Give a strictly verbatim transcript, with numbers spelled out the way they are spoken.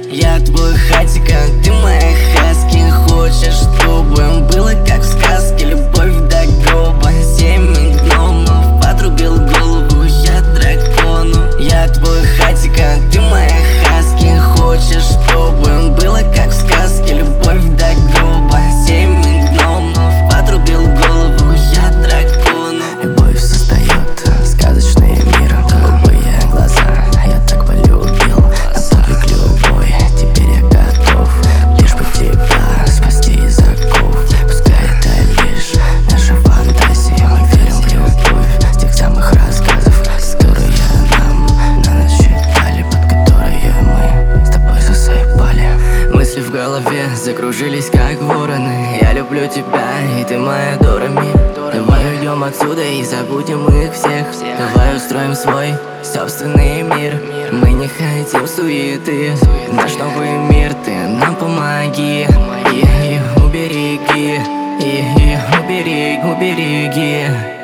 Я твой хатик, а ты моя хаски. Хочешь, чтобы было как в сказке, любовь до гроба. Семь гномов отрубил голову я дракону. Я твой хатик, а ты моя хаски. Хочешь, чтобы было как в сказке, любовь до гроба. Семь гномов отрубил голову я дракону. Любовь создает сказочный мир, голубые глаза я так полюбил. На подвиг любой, теперь я готов, лишь бы тебя спасти из оков. Пускай это лишь наша фантазия, мы верим в любовь с тех самых рассказов, которые нам на ночь читали, под которые мы с тобой засыпали. Мысли в голове закружились как вороны. Я люблю тебя, и ты моя Дорами. Давай уйдем отсюда и забудем их всех. Давай устроим свой собственный мир. Мы не хотим суеты, наш новый мир, ты нам помоги. И, и убереги, и, и убереги, убереги.